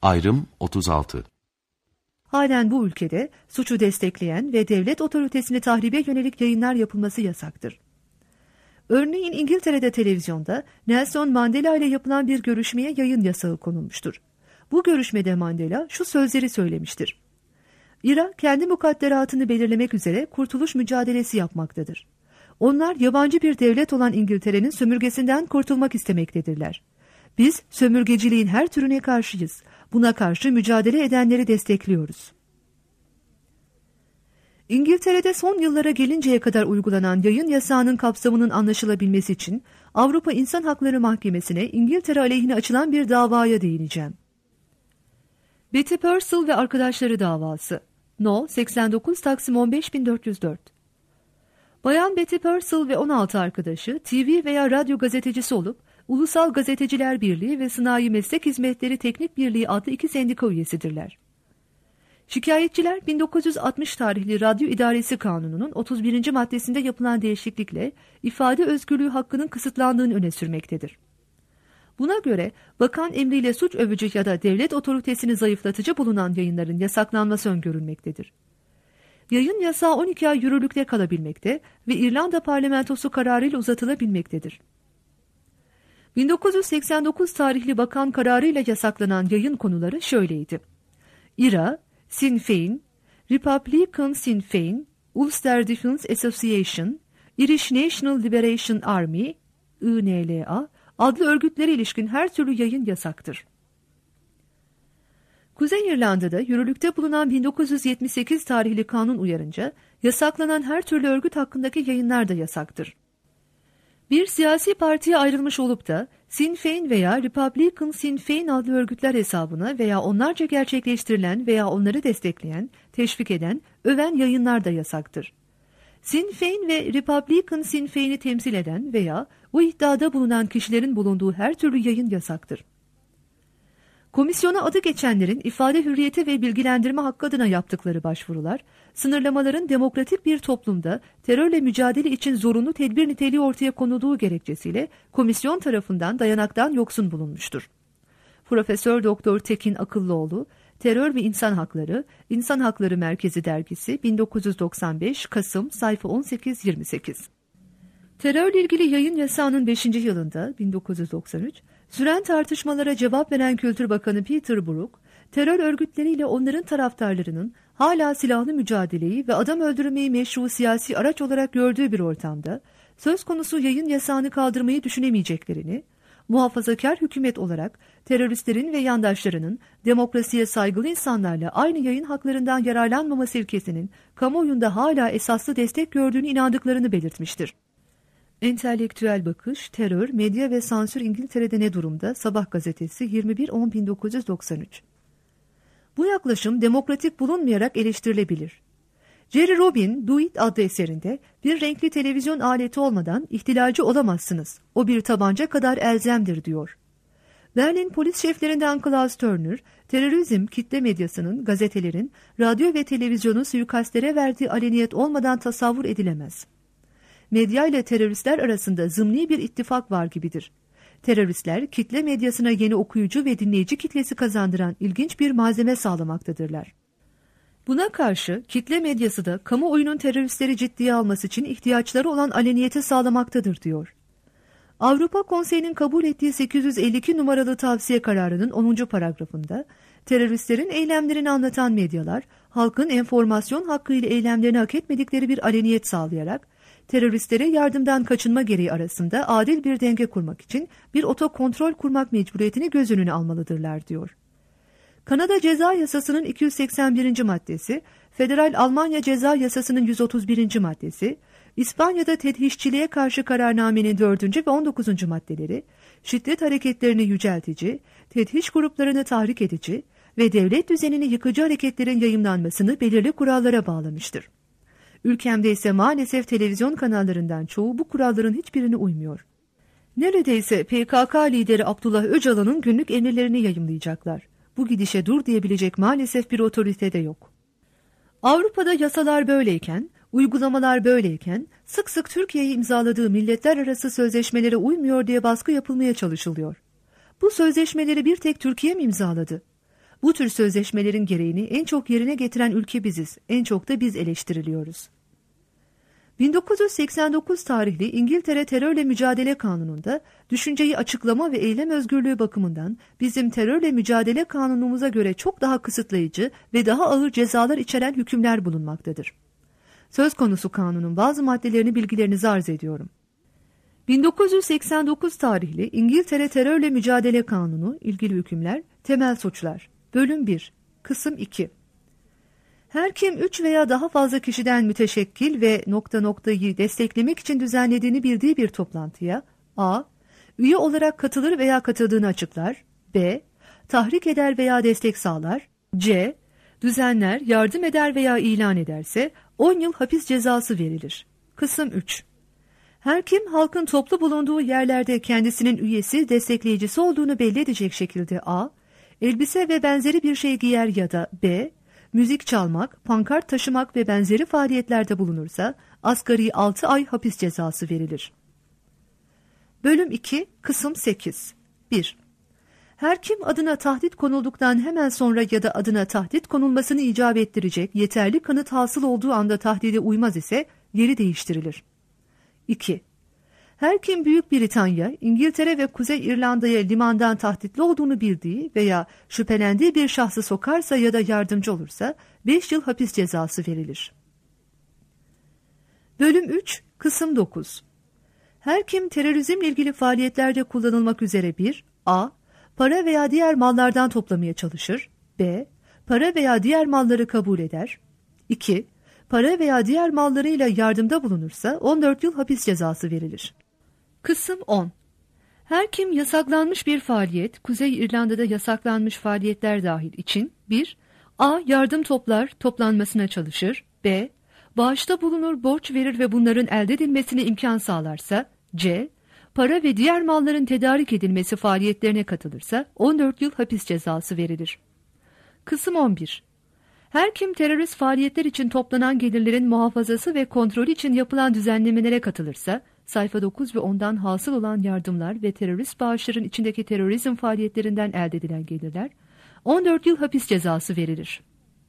Ayrım 36. Halen bu ülkede suçu destekleyen ve devlet otoritesini tahribe yönelik yayınlar yapılması yasaktır. Örneğin İngiltere'de televizyonda Nelson Mandela ile yapılan bir görüşmeye yayın yasağı konulmuştur. Bu görüşmede Mandela şu sözleri söylemiştir. Irak kendi mukadderatını belirlemek üzere kurtuluş mücadelesi yapmaktadır. Onlar yabancı bir devlet olan İngiltere'nin sömürgesinden kurtulmak istemektedirler. Biz sömürgeciliğin her türüne karşıyız. Buna karşı mücadele edenleri destekliyoruz. İngiltere'de son yıllara gelinceye kadar uygulanan yayın yasağının kapsamının anlaşılabilmesi için Avrupa İnsan Hakları Mahkemesi'ne İngiltere aleyhine açılan bir davaya değineceğim. Betty Purcell ve arkadaşları davası. No. 89 Taksim 15404. Bayan Betty Purcell ve 16 arkadaşı TV veya radyo gazetecisi olup Ulusal Gazeteciler Birliği ve Sınai Meslek Hizmetleri Teknik Birliği adlı iki sendika üyesidirler. Şikayetçiler 1960 tarihli Radyo İdaresi Kanunu'nun 31. maddesinde yapılan değişiklikle ifade özgürlüğü hakkının kısıtlandığını öne sürmektedir. Buna göre bakan emriyle suç övücü ya da devlet otoritesini zayıflatıcı bulunan yayınların yasaklanması öngörülmektedir. Yayın yasağı 12 ay yürürlükte kalabilmekte ve İrlanda parlamentosu kararıyla uzatılabilmektedir. 1989 tarihli bakan kararıyla yasaklanan yayın konuları şöyleydi. IRA, Sinn Féin, Republican Sinn Féin, Ulster Defence Association, Irish National Liberation Army, INLA adlı örgütlere ilişkin her türlü yayın yasaktır. Kuzey İrlanda'da yürürlükte bulunan 1978 tarihli kanun uyarınca yasaklanan her türlü örgüt hakkındaki yayınlar da yasaktır. Bir siyasi partiye ayrılmış olup da Sinn Féin veya Republican Sinn Féin adlı örgütler hesabına veya onlarca gerçekleştirilen veya onları destekleyen, teşvik eden, öven yayınlar da yasaktır. Sinn Féin ve Republican Sinn Féin'i temsil eden veya bu iddiada bulunan kişilerin bulunduğu her türlü yayın yasaktır. Komisyona adı geçenlerin ifade hürriyeti ve bilgilendirme hakkı adına yaptıkları başvurular, sınırlamaların demokratik bir toplumda terörle mücadele için zorunlu tedbir niteliği ortaya konulduğu gerekçesiyle komisyon tarafından dayanaktan yoksun bulunmuştur. Profesör Doktor Tekin Akıllıoğlu, Terör ve İnsan Hakları, İnsan Hakları Merkezi Dergisi 1995 Kasım sayfa 18-28. Terörle ilgili yayın yasağının 5. yılında 1993 süren tartışmalara cevap veren Kültür Bakanı Peter Brook, terör örgütleriyle onların taraftarlarının hala silahlı mücadeleyi ve adam öldürmeyi meşru siyasi araç olarak gördüğü bir ortamda söz konusu yayın yasağını kaldırmayı düşünemeyeceklerini, muhafazakar hükümet olarak teröristlerin ve yandaşlarının demokrasiye saygılı insanlarla aynı yayın haklarından yararlanmaması ilkesinin kamuoyunda hala esaslı destek gördüğünü inandıklarını belirtmiştir. Entelektüel Bakış, Terör, Medya ve Sansür İngiltere'de ne durumda? Sabah gazetesi 21-10-1993. Bu yaklaşım demokratik bulunmayarak eleştirilebilir. Jerry Robin, Do It adlı eserinde bir renkli televizyon aleti olmadan ihtilalci olamazsınız. O bir tabanca kadar elzemdir diyor. Berlin polis şeflerinden Klaus Turner, terörizm kitle medyasının, gazetelerin, radyo ve televizyonun suikastlere verdiği aleniyet olmadan tasavvur edilemez. Medya ile teröristler arasında zımni bir ittifak var gibidir. Teröristler kitle medyasına yeni okuyucu ve dinleyici kitlesi kazandıran ilginç bir malzeme sağlamaktadırlar. Buna karşı kitle medyası da kamuoyunun teröristleri ciddiye alması için ihtiyaçları olan aleniyeti sağlamaktadır diyor. Avrupa Konseyi'nin kabul ettiği 852 numaralı tavsiye kararının 10. paragrafında teröristlerin eylemlerini anlatan medyalar halkın enformasyon hakkı ile eylemlerini hak etmedikleri bir aleniyet sağlayarak teröristlere yardımdan kaçınma gereği arasında adil bir denge kurmak için bir otokontrol kurmak mecburiyetini göz önüne almalıdırlar diyor. Kanada Ceza Yasası'nın 281. maddesi, Federal Almanya Ceza Yasası'nın 131. maddesi, İspanya'da tedhişçiliğe karşı kararnamenin 4. ve 19. maddeleri, şiddet hareketlerini yüceltici, tedhiş gruplarını tahrik edici ve devlet düzenini yıkıcı hareketlerin yayımlanmasını belirli kurallara bağlamıştır. Ülkemde ise maalesef televizyon kanallarından çoğu bu kuralların hiçbirine uymuyor. Neredeyse PKK lideri Abdullah Öcalan'ın günlük emirlerini yayımlayacaklar. Bu gidişe dur diyebilecek maalesef bir otorite de yok. Avrupa'da yasalar böyleyken, uygulamalar böyleyken sık sık Türkiye'yi imzaladığı milletler arası sözleşmelere uymuyor diye baskı yapılmaya çalışılıyor. Bu sözleşmeleri bir tek Türkiye mi imzaladı? Bu tür sözleşmelerin gereğini en çok yerine getiren ülke biziz, en çok da biz eleştiriliyoruz. 1989 tarihli İngiltere Terörle Mücadele Kanunu'nda düşünceyi açıklama ve eylem özgürlüğü bakımından bizim terörle mücadele kanunumuza göre çok daha kısıtlayıcı ve daha ağır cezalar içeren hükümler bulunmaktadır. Söz konusu kanunun bazı maddelerini bilgilerinize arz ediyorum. 1989 tarihli İngiltere Terörle Mücadele Kanunu, ilgili hükümler, temel suçlar, bölüm 1, kısım 2. Her kim 3 veya daha fazla kişiden müteşekkil ve ... desteklemek için düzenlediğini bildiği bir toplantıya a. üye olarak katılır veya katıldığını açıklar, b. tahrik eder veya destek sağlar, c. düzenler, yardım eder veya ilan ederse 10 yıl hapis cezası verilir. Kısım 3. Her kim halkın toplu bulunduğu yerlerde kendisinin üyesi, destekleyicisi olduğunu belli edecek şekilde a. elbise ve benzeri bir şey giyer ya da b. müzik çalmak, pankart taşımak ve benzeri faaliyetlerde bulunursa asgari 6 ay hapis cezası verilir. Bölüm 2, kısım 8. 1. Her kim adına tahdit konulduktan hemen sonra ya da adına tahdit konulmasını icap ettirecek yeterli kanıt hasıl olduğu anda tahdide uymaz ise yeri değiştirilir. 2. Her kim Büyük Britanya, İngiltere ve Kuzey İrlanda'ya limandan tahditli olduğunu bildiği veya şüphelendiği bir şahsı sokarsa ya da yardımcı olursa 5 yıl hapis cezası verilir. Bölüm 3, kısım 9. Her kim terörizmle ilgili faaliyetlerde kullanılmak üzere 1. A. Para veya diğer mallardan toplamaya çalışır. B. Para veya diğer malları kabul eder. 2. Para veya diğer mallarıyla yardımda bulunursa 14 yıl hapis cezası verilir. Kısım 10. Her kim yasaklanmış bir faaliyet, Kuzey İrlanda'da yasaklanmış faaliyetler dahil için 1. A. Yardım toplar, toplanmasına çalışır. B. Bağışta bulunur, borç verir ve bunların elde edilmesine imkan sağlarsa. C. Para ve diğer malların tedarik edilmesi faaliyetlerine katılırsa 14 yıl hapis cezası verilir. Kısım 11. Her kim terörist faaliyetler için toplanan gelirlerin muhafazası ve kontrolü için yapılan düzenlemelere katılırsa, sayfa 9 ve 10'dan hasıl olan yardımlar ve terörist bağışların içindeki terörizm faaliyetlerinden elde edilen gelirler, 14 yıl hapis cezası verilir.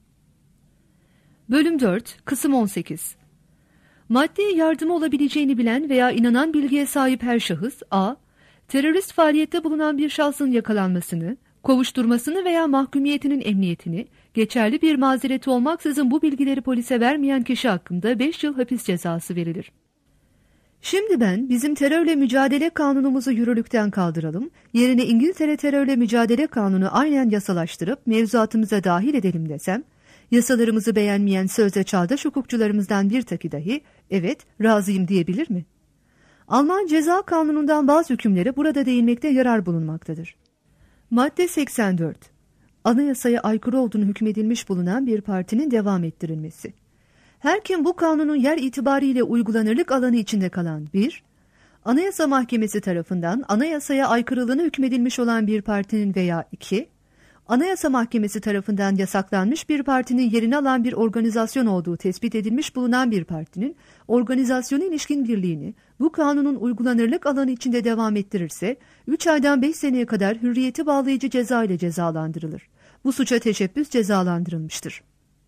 Bölüm 4, kısım 18. Maddi yardımı olabileceğini bilen veya inanan bilgiye sahip her şahıs, a. terörist faaliyette bulunan bir şahsın yakalanmasını, kovuşturmasını veya mahkumiyetinin emniyetini, geçerli bir mazereti olmaksızın bu bilgileri polise vermeyen kişi hakkında 5 yıl hapis cezası verilir. Şimdi ben bizim terörle mücadele kanunumuzu yürürlükten kaldıralım, yerine İngiltere Terörle Mücadele Kanunu aynen yasalaştırıp mevzuatımıza dahil edelim desem, yasalarımızı beğenmeyen sözde çağdaş hukukçularımızdan bir taki dahi evet razıyım diyebilir mi? Alman Ceza Kanunu'ndan bazı hükümlere burada değinmekte yarar bulunmaktadır. Madde 84. Anayasaya aykırı olduğunu hükmedilmiş bulunan bir partinin devam ettirilmesi. Her kim bu kanunun yer itibariyle uygulanırlık alanı içinde kalan 1. Anayasa Mahkemesi tarafından anayasaya aykırılığına hükmedilmiş olan bir partinin veya 2. Anayasa Mahkemesi tarafından yasaklanmış bir partinin yerini alan bir organizasyon olduğu tespit edilmiş bulunan bir partinin organizasyona ilişkin birliğini bu kanunun uygulanırlık alanı içinde devam ettirirse 3 aydan 5 seneye kadar hürriyeti bağlayıcı ceza ile cezalandırılır. Bu suça teşebbüs cezalandırılmıştır.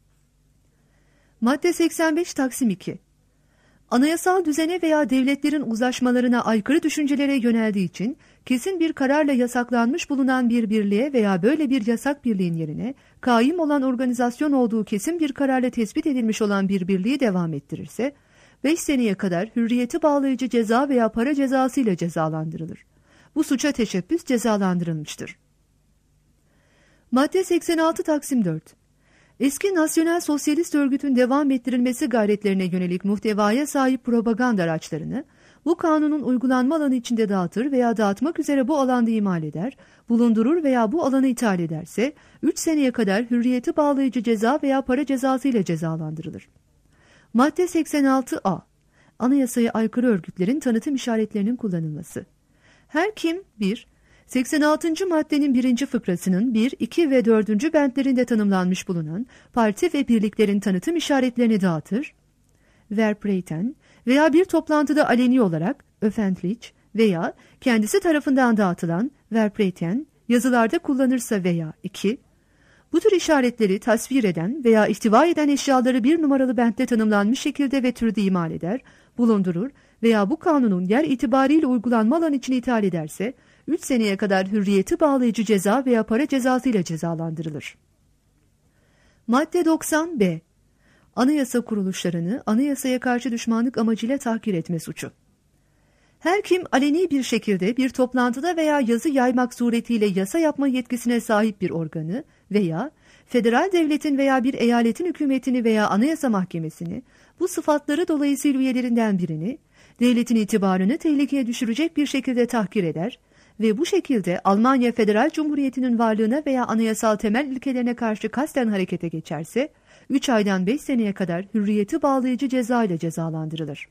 Madde 85 Taksim 2. Anayasal düzene veya devletlerin uzlaşmalarına aykırı düşüncelere yöneldiği için kesin bir kararla yasaklanmış bulunan bir birliğe veya böyle bir yasak birliğin yerine kaim olan organizasyon olduğu kesin bir kararla tespit edilmiş olan bir birliği devam ettirirse 5 seneye kadar hürriyeti bağlayıcı ceza veya para cezası ile cezalandırılır. Bu suça teşebbüs cezalandırılmıştır. Madde 86 Taksim 4. Eski Nasyonel Sosyalist Örgüt'ün devam ettirilmesi gayretlerine yönelik muhtevaya sahip propaganda araçlarını bu kanunun uygulanma alanı içinde dağıtır veya dağıtmak üzere bu alanda imal eder, bulundurur veya bu alanı ithal ederse 3 seneye kadar hürriyeti bağlayıcı ceza veya para cezası ile cezalandırılır. Madde 86A. Anayasaya aykırı örgütlerin tanıtım işaretlerinin kullanılması. Her kim 1. 86. maddenin 1. fıkrasının 1, 2 ve 4. bentlerinde tanımlanmış bulunan parti ve birliklerin tanıtım işaretlerini dağıtır, verbreiten veya bir toplantıda aleni olarak öffentlich veya kendisi tarafından dağıtılan verbreiten yazılarda kullanırsa veya 2, Bu tür işaretleri tasvir eden veya ihtiva eden eşyaları bir numaralı bentte tanımlanmış şekilde ve türde imal eder, bulundurur veya bu kanunun yer itibariyle uygulanma alanı için ithal ederse 3 seneye kadar hürriyeti bağlayıcı ceza veya para cezası ile cezalandırılır. Madde 90b. Anayasa kuruluşlarını anayasaya karşı düşmanlık amacıyla tahkir etme suçu. Her kim aleni bir şekilde bir toplantıda veya yazı yaymak suretiyle yasa yapma yetkisine sahip bir organı veya federal devletin veya bir eyaletin hükümetini veya anayasa mahkemesini, bu sıfatları dolayısıyla üyelerinden birini, devletin itibarını tehlikeye düşürecek bir şekilde tahkir eder ve bu şekilde Almanya Federal Cumhuriyeti'nin varlığına veya anayasal temel ilkelerine karşı kasten harekete geçerse, 3 aydan 5 seneye kadar hürriyeti bağlayıcı ceza ile cezalandırılır.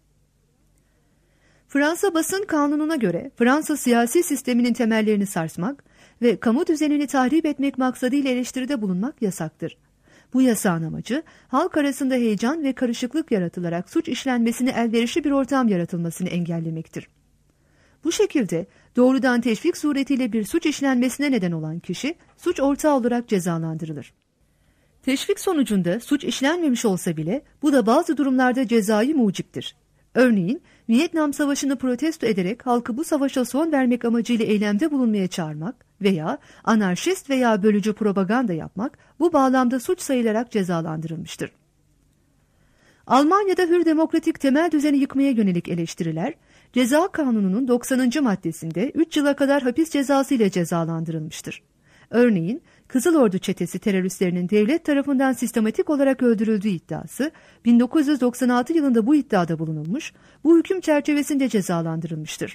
Fransa Basın Kanunu'na göre Fransa siyasi sisteminin temellerini sarsmak ve kamu düzenini tahrip etmek maksadıyla eleştiride bulunmak yasaktır. Bu yasağın amacı halk arasında heyecan ve karışıklık yaratılarak suç işlenmesine elverişli bir ortam yaratılmasını engellemektir. Bu şekilde doğrudan teşvik suretiyle bir suç işlenmesine neden olan kişi suç ortağı olarak cezalandırılır. Teşvik sonucunda suç işlenmemiş olsa bile bu da bazı durumlarda cezai muciptir. Örneğin Vietnam Savaşı'nı protesto ederek halkı bu savaşa son vermek amacıyla eylemde bulunmaya çağırmak veya anarşist veya bölücü propaganda yapmak bu bağlamda suç sayılarak cezalandırılmıştır. Almanya'da hür demokratik temel düzeni yıkmaya yönelik eleştiriler, Ceza Kanunu'nun 90. maddesinde 3 yıla kadar hapis cezası ile cezalandırılmıştır. Örneğin Kızıl Ordu çetesi teröristlerinin devlet tarafından sistematik olarak öldürüldüğü iddiası 1996 yılında bu iddiada bulunulmuş, bu hüküm çerçevesinde cezalandırılmıştır.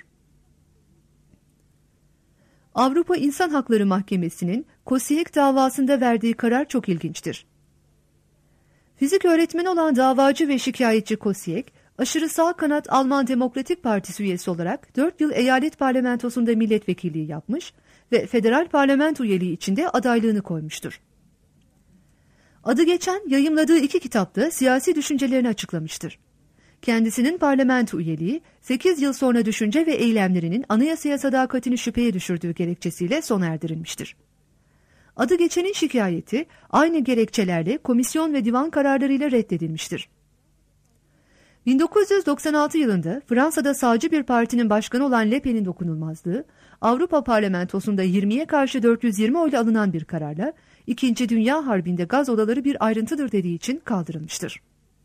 Avrupa İnsan Hakları Mahkemesi'nin Kosiek davasında verdiği karar çok ilginçtir. Fizik öğretmeni olan davacı ve şikayetçi Kosiek, aşırı sağ kanat Alman Demokratik Partisi üyesi olarak 4 yıl eyalet parlamentosunda milletvekilliği yapmış ve federal parlamento üyeliği içinde adaylığını koymuştur. Adı geçen yayımladığı 2 kitapta siyasi düşüncelerini açıklamıştır. Kendisinin parlamento üyeliği 8 yıl sonra düşünce ve eylemlerinin anayasaya sadakatini şüpheye düşürdüğü gerekçesiyle sona erdirilmiştir. Adı geçenin şikayeti aynı gerekçelerle komisyon ve divan kararlarıyla reddedilmiştir. 1996 yılında Fransa'da sağcı bir partinin başkanı olan Le Pen'in dokunulmazlığı, Avrupa Parlamentosu'nda 20'ye karşı 420 oyla alınan bir kararla 2. Dünya Harbi'nde gaz odaları bir ayrıntıdır dediği için kaldırılmıştır.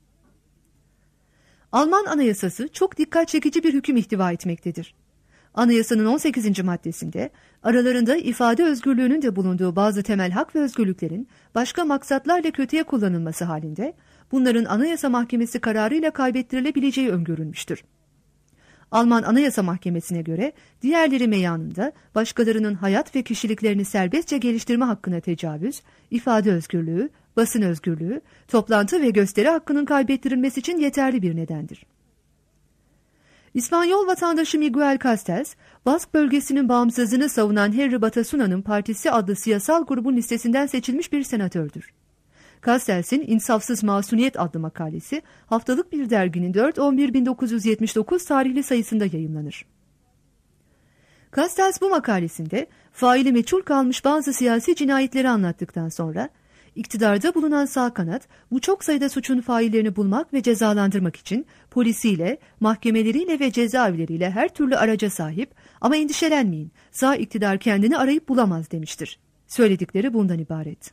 Alman Anayasası çok dikkat çekici bir hüküm ihtiva etmektedir. Anayasanın 18. maddesinde aralarında ifade özgürlüğünün de bulunduğu bazı temel hak ve özgürlüklerin başka maksatlarla kötüye kullanılması halinde bunların Anayasa Mahkemesi kararıyla kaybettirilebileceği öngörülmüştür. Alman Anayasa Mahkemesi'ne göre diğerleri meyanında başkalarının hayat ve kişiliklerini serbestçe geliştirme hakkına tecavüz, ifade özgürlüğü, basın özgürlüğü, toplantı ve gösteri hakkının kaybettirilmesi için yeterli bir nedendir. İspanyol vatandaşı Miguel Castells, Bask bölgesinin bağımsızlığını savunan Henry Batasuna'nın partisi adlı siyasal grubun listesinden seçilmiş bir senatördür. Castells'in İnsafsız Masuniyet adlı makalesi haftalık bir derginin 4-11-1979 tarihli sayısında yayımlanır. Castells bu makalesinde faili meçhul kalmış bazı siyasi cinayetleri anlattıktan sonra iktidarda bulunan sağ kanat bu çok sayıda suçun faillerini bulmak ve cezalandırmak için polisiyle, mahkemeleriyle ve cezaevleriyle her türlü araca sahip ama endişelenmeyin, sağ iktidar kendini arayıp bulamaz demiştir. Söyledikleri bundan ibaret.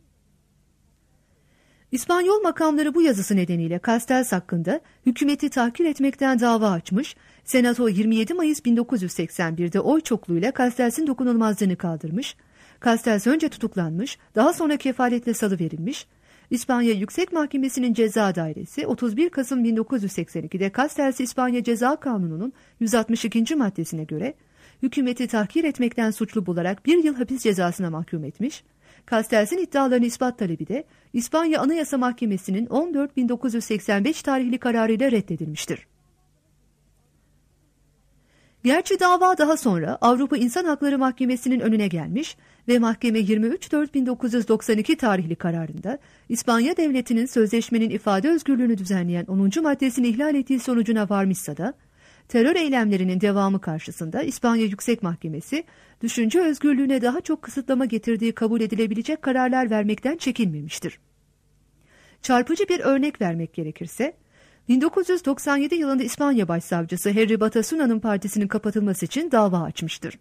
İspanyol makamları bu yazısı nedeniyle Castells hakkında hükümeti tahkir etmekten dava açmış, Senato 27 Mayıs 1981'de oy çokluğuyla Castells'in dokunulmazlığını kaldırmış, Castells önce tutuklanmış, daha sonra kefaletle salıverilmiş, İspanya Yüksek Mahkemesi'nin ceza dairesi 31 Kasım 1982'de Castells'i İspanya Ceza Kanunu'nun 162. maddesine göre hükümeti tahkir etmekten suçlu bularak 1 yıl hapis cezasına mahkum etmiş, Castells'in iddialarını ispat talebi de İspanya Anayasa Mahkemesi'nin 14.1985 tarihli kararıyla reddedilmiştir. Gerçi dava daha sonra Avrupa İnsan Hakları Mahkemesi'nin önüne gelmiş ve mahkeme 23.4.1992 tarihli kararında İspanya Devleti'nin sözleşmenin ifade özgürlüğünü düzenleyen 10. maddesini ihlal ettiği sonucuna varmışsa da terör eylemlerinin devamı karşısında İspanya Yüksek Mahkemesi, düşünce özgürlüğüne daha çok kısıtlama getirdiği kabul edilebilecek kararlar vermekten çekinmemiştir. Çarpıcı bir örnek vermek gerekirse, 1997 yılında İspanya Başsavcısı Henry Batasuna'nın partisinin kapatılması için dava açmıştır.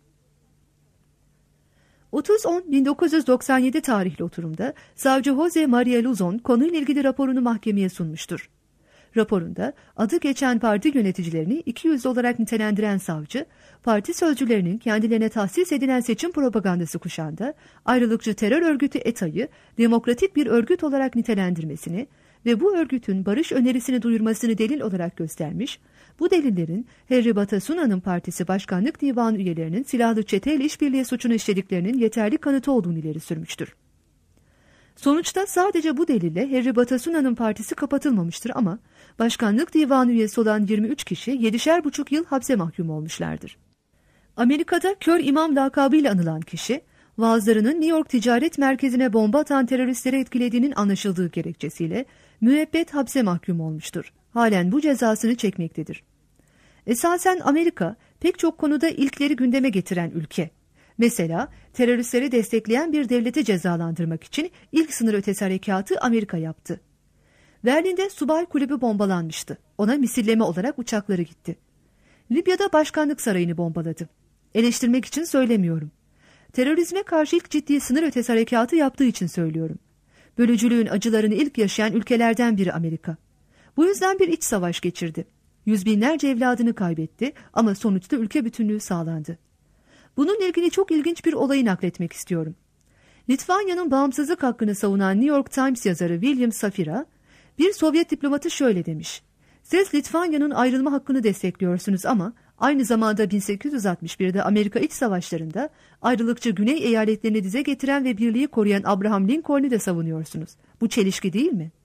30-10-1997 tarihli oturumda savcı Jose Maria Luzon konuyla ilgili raporunu mahkemeye sunmuştur. Raporunda adı geçen parti yöneticilerini ikiyüzlü olarak nitelendiren savcı, parti sözcülerinin kendilerine tahsis edilen seçim propagandası kuşağında ayrılıkçı terör örgütü ETA'yı demokratik bir örgüt olarak nitelendirmesini ve bu örgütün barış önerisini duyurmasını delil olarak göstermiş, bu delillerin Henry Batasuna'nın partisi başkanlık divanı üyelerinin silahlı çeteyle işbirliği suçunu işlediklerinin yeterli kanıtı olduğunu ileri sürmüştür. Sonuçta sadece bu delille Henry Batasuna'nın partisi kapatılmamıştır ama başkanlık divanı üyesi olan 23 kişi 7,5 yıl hapse mahkum olmuşlardır. Amerika'da kör imam lakabıyla anılan kişi, vaazlarının New York Ticaret Merkezi'ne bomba atan teröristleri etkilediğinin anlaşıldığı gerekçesiyle müebbet hapse mahkum olmuştur. Halen bu cezasını çekmektedir. Esasen Amerika pek çok konuda ilkleri gündeme getiren ülke. Mesela teröristleri destekleyen bir devleti cezalandırmak için ilk sınır ötesi harekatı Amerika yaptı. Berlin'de subay kulübü bombalanmıştı. Ona misilleme olarak uçakları gitti. Libya'da başkanlık sarayını bombaladı. Eleştirmek için söylemiyorum. Terörizme karşı ilk ciddi sınır ötesi harekatı yaptığı için söylüyorum. Bölücülüğün acılarını ilk yaşayan ülkelerden biri Amerika. Bu yüzden bir iç savaş geçirdi. Yüz binlerce evladını kaybetti ama sonuçta ülke bütünlüğü sağlandı. Bununla ilgili çok ilginç bir olayı nakletmek istiyorum. Litvanya'nın bağımsızlık hakkını savunan New York Times yazarı William Safira, bir Sovyet diplomatı şöyle demiş: "Siz Litvanya'nın ayrılma hakkını destekliyorsunuz ama aynı zamanda 1861'de Amerika İç Savaşları'nda ayrılıkçı Güney eyaletlerini dize getiren ve birliği koruyan Abraham Lincoln'u da savunuyorsunuz. Bu çelişki değil mi?"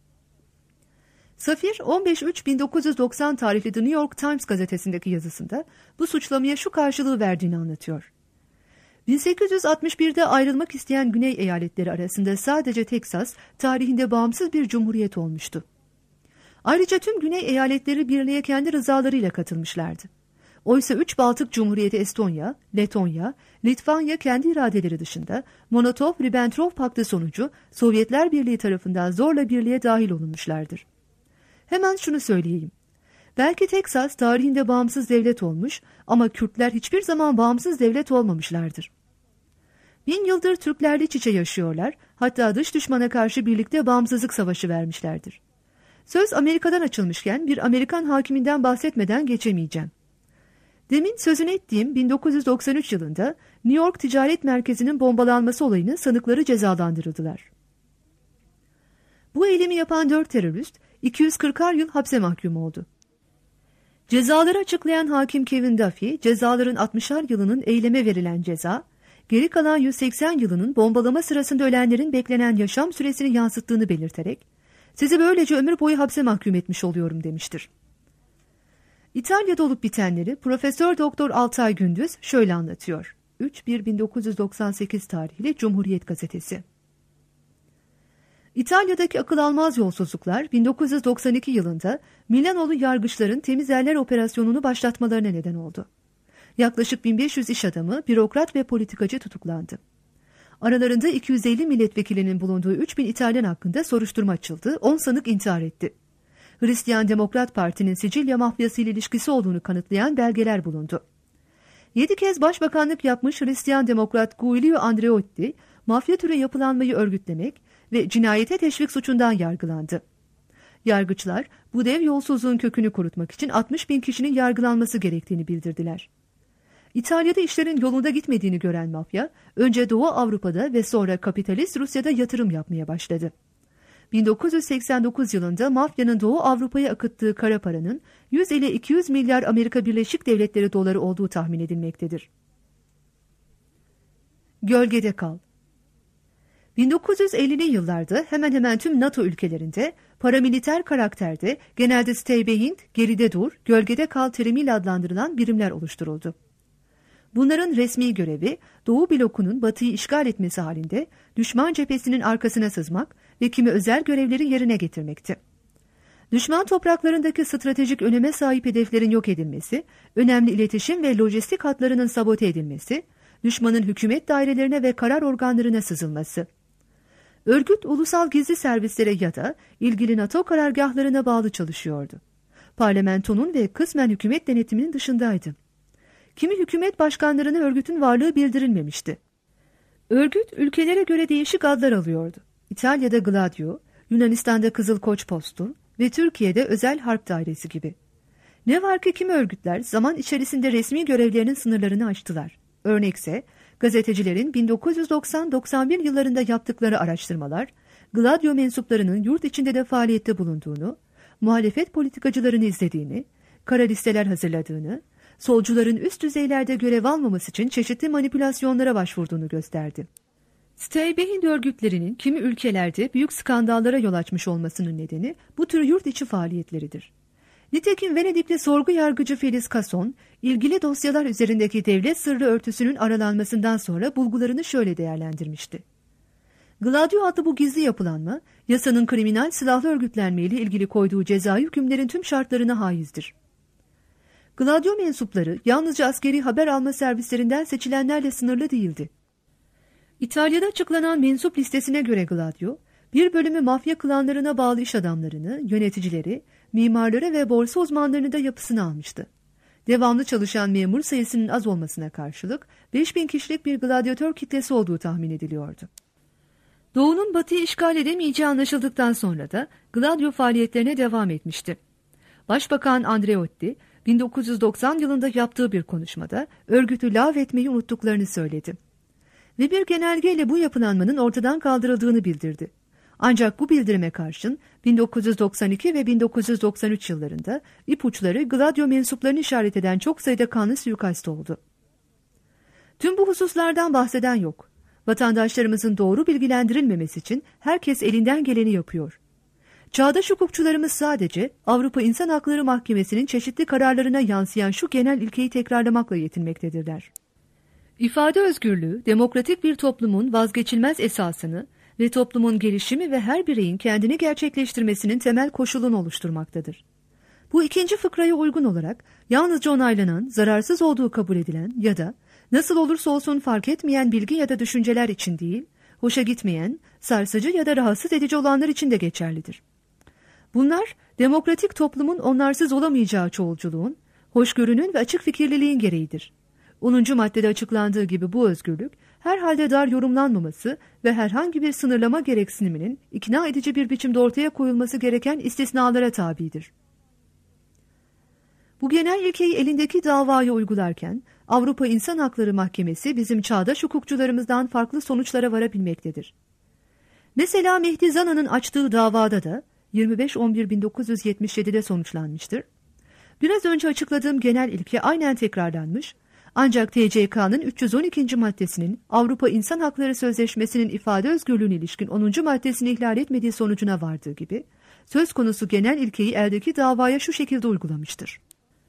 Safir 15-3-1990 tarihli The New York Times gazetesindeki yazısında bu suçlamaya şu karşılığı verdiğini anlatıyor. 1861'de ayrılmak isteyen Güney eyaletleri arasında sadece Teksas tarihinde bağımsız bir cumhuriyet olmuştu. Ayrıca tüm Güney eyaletleri birliğe kendi rızalarıyla katılmışlardı. Oysa 3 Baltık Cumhuriyeti Estonya, Letonya, Litvanya kendi iradeleri dışında Molotov-Ribbentrop Paktı sonucu Sovyetler Birliği tarafından zorla birliğe dahil olunmuşlardır. Hemen şunu söyleyeyim. Belki Teksas tarihinde bağımsız devlet olmuş ama Kürtler hiçbir zaman bağımsız devlet olmamışlardır. 1000 yıldır Türklerle iç içe yaşıyorlar, hatta dış düşmana karşı birlikte bağımsızlık savaşı vermişlerdir. Söz Amerika'dan açılmışken bir Amerikan hakiminden bahsetmeden geçemeyeceğim. Demin sözünü ettiğim 1993 yılında New York Ticaret Merkezi'nin bombalanması olayının sanıkları cezalandırıldılar. Bu eylemi yapan 4 terörist 240'ar yıl hapse mahkum oldu. Cezaları açıklayan hakim Kevin Duffy, cezaların 60'ar yılının eyleme verilen ceza, geri kalan 180 yılının bombalama sırasında ölenlerin beklenen yaşam süresini yansıttığını belirterek, "Sizi böylece ömür boyu hapse mahkum etmiş oluyorum," demiştir. İtalya'da olup bitenleri Profesör Doktor Altay Gündüz şöyle anlatıyor. 3-1-1998 tarihli Cumhuriyet Gazetesi. İtalya'daki akıl almaz yolsuzluklar 1992 yılında Milanolu yargıçların temiz eller operasyonunu başlatmalarına neden oldu. Yaklaşık 1500 iş adamı, bürokrat ve politikacı tutuklandı. Aralarında 250 milletvekilinin bulunduğu 3000 İtalyan hakkında soruşturma açıldı, 10 sanık intihar etti. Hristiyan Demokrat Parti'nin Sicilya mafyası ile ilişkisi olduğunu kanıtlayan belgeler bulundu. 7 kez başbakanlık yapmış Hristiyan Demokrat Giulio Andreotti, mafya türü yapılanmayı örgütlemek ve cinayete teşvik suçundan yargılandı. Yargıçlar bu dev yolsuzluğun kökünü kurutmak için 60.000 kişinin yargılanması gerektiğini bildirdiler. İtalya'da işlerin yolunda gitmediğini gören mafya, önce Doğu Avrupa'da ve sonra kapitalist Rusya'da yatırım yapmaya başladı. 1989 yılında mafyanın Doğu Avrupa'ya akıttığı kara paranın 100 ile 200 milyar Amerika Birleşik Devletleri doları olduğu tahmin edilmektedir. Gölgede kal. 1950'li yıllarda hemen hemen tüm NATO ülkelerinde paramiliter karakterde genelde stay behind, geride dur, gölgede kal terimiyle adlandırılan birimler oluşturuldu. Bunların resmi görevi Doğu blokunun Batı'yı işgal etmesi halinde düşman cephesinin arkasına sızmak ve kimi özel görevleri yerine getirmekti. Düşman topraklarındaki stratejik öneme sahip hedeflerin yok edilmesi, önemli iletişim ve lojistik hatlarının sabote edilmesi, düşmanın hükümet dairelerine ve karar organlarına sızılması. Örgüt ulusal gizli servislere ya da ilgili NATO karargahlarına bağlı çalışıyordu. Parlamentonun ve kısmen hükümet denetiminin dışındaydı. Kimi hükümet başkanlarına örgütün varlığı bildirilmemişti. Örgüt ülkelere göre değişik adlar alıyordu. İtalya'da Gladio, Yunanistan'da Kızıl Koç Postu ve Türkiye'de Özel Harp Dairesi gibi. Ne var ki kimi örgütler zaman içerisinde resmi görevlerinin sınırlarını aştılar. Örnekse gazetecilerin 1990-91 yıllarında yaptıkları araştırmalar, Gladio mensuplarının yurt içinde de faaliyette bulunduğunu, muhalefet politikacılarını izlediğini, kara listeler hazırladığını, solcuların üst düzeylerde görev almaması için çeşitli manipülasyonlara başvurduğunu gösterdi. Stay Behind örgütlerinin kimi ülkelerde büyük skandallara yol açmış olmasının nedeni bu tür yurt içi faaliyetleridir. Nitekim Venedikli sorgu yargıcı Feliz Casson, ilgili dosyalar üzerindeki devlet sırrı örtüsünün aralanmasından sonra bulgularını şöyle değerlendirmişti. Gladio adlı bu gizli yapılanma, yasanın kriminal silahlı örgütlenmeyle ilgili koyduğu cezai hükümlerin tüm şartlarına haizdir. Gladio mensupları yalnızca askeri haber alma servislerinden seçilenlerle sınırlı değildi. İtalya'da açıklanan mensup listesine göre Gladio, bir bölümü mafya klanlarına bağlı iş adamlarını, yöneticileri, mimarları ve borsa uzmanlarını da yapısına almıştı. Devamlı çalışan memur sayısının az olmasına karşılık 5000 kişilik bir gladyatör kitlesi olduğu tahmin ediliyordu. Doğu'nun Batı'yı işgal edemeyeceği anlaşıldıktan sonra da Gladio faaliyetlerine devam etmişti. Başbakan Andreotti, 1990 yılında yaptığı bir konuşmada örgütü lağvetmeyi unuttuklarını söyledi. Ve bir genelgeyle bu yapılanmanın ortadan kaldırıldığını bildirdi. Ancak bu bildirime karşın 1992 ve 1993 yıllarında ipuçları Gladio mensuplarını işaret eden çok sayıda kanlı suikast oldu. Tüm bu hususlardan bahseden yok. Vatandaşlarımızın doğru bilgilendirilmemesi için herkes elinden geleni yapıyor. Çağdaş hukukçularımız sadece Avrupa İnsan Hakları Mahkemesi'nin çeşitli kararlarına yansıyan şu genel ilkeyi tekrarlamakla yetinmektedirler. İfade özgürlüğü, demokratik bir toplumun vazgeçilmez esasını ve toplumun gelişimi ve her bireyin kendini gerçekleştirmesinin temel koşulunu oluşturmaktadır. Bu ikinci fıkraya uygun olarak yalnızca onaylanan, zararsız olduğu kabul edilen ya da nasıl olursa olsun fark etmeyen bilgi ya da düşünceler için değil, hoşa gitmeyen, sarsıcı ya da rahatsız edici olanlar için de geçerlidir. Bunlar, demokratik toplumun onlarsız olamayacağı çoğulculuğun, hoşgörünün ve açık fikirliliğin gereğidir. 10. maddede açıklandığı gibi bu özgürlük, herhalde dar yorumlanmaması ve herhangi bir sınırlama gereksiniminin ikna edici bir biçimde ortaya koyulması gereken istisnalara tabidir. Bu genel ilkeyi elindeki davayı uygularken, Avrupa İnsan Hakları Mahkemesi bizim çağdaş hukukçularımızdan farklı sonuçlara varabilmektedir. Mesela Mehdi Zana'nın açtığı davada da 25.11.1977'de sonuçlanmıştır. Biraz önce açıkladığım genel ilke aynen tekrarlanmış, ancak TCK'nın 312. maddesinin Avrupa İnsan Hakları Sözleşmesi'nin ifade özgürlüğüne ilişkin 10. maddesini ihlal etmediği sonucuna vardığı gibi, söz konusu genel ilkeyi eldeki davaya şu şekilde uygulamıştır.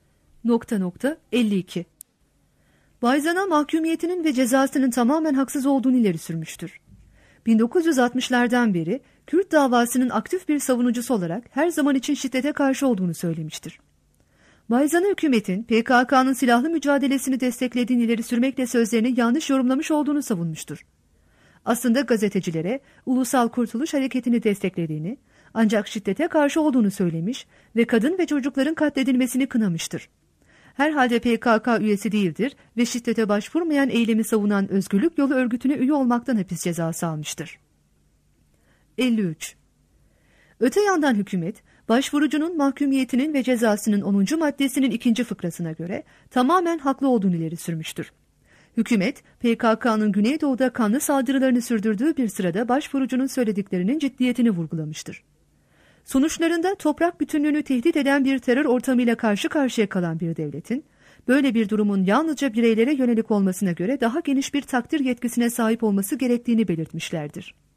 52. Bayzan'a mahkumiyetinin ve cezasının tamamen haksız olduğunu ileri sürmüştür. 1960'lardan beri Kürt davasının aktif bir savunucusu olarak her zaman için şiddete karşı olduğunu söylemiştir. Bayzan'a hükümetin PKK'nın silahlı mücadelesini desteklediğini ileri sürmekle sözlerini yanlış yorumlamış olduğunu savunmuştur. Aslında gazetecilere Ulusal Kurtuluş Hareketi'ni desteklediğini, ancak şiddete karşı olduğunu söylemiş ve kadın ve çocukların katledilmesini kınamıştır. Herhalde PKK üyesi değildir ve şiddete başvurmayan eylemi savunan Özgürlük Yolu örgütüne üye olmaktan hapis cezası almıştır. 53. Öte yandan hükümet, başvurucunun mahkumiyetinin ve cezasının 10. maddesinin 2. fıkrasına göre tamamen haklı olduğunu ileri sürmüştür. Hükümet, PKK'nın Güneydoğu'da kanlı saldırılarını sürdürdüğü bir sırada başvurucunun söylediklerinin ciddiyetini vurgulamıştır. Sonuçlarında toprak bütünlüğünü tehdit eden bir terör ortamıyla karşı karşıya kalan bir devletin, böyle bir durumun yalnızca bireylere yönelik olmasına göre daha geniş bir takdir yetkisine sahip olması gerektiğini belirtmişlerdir.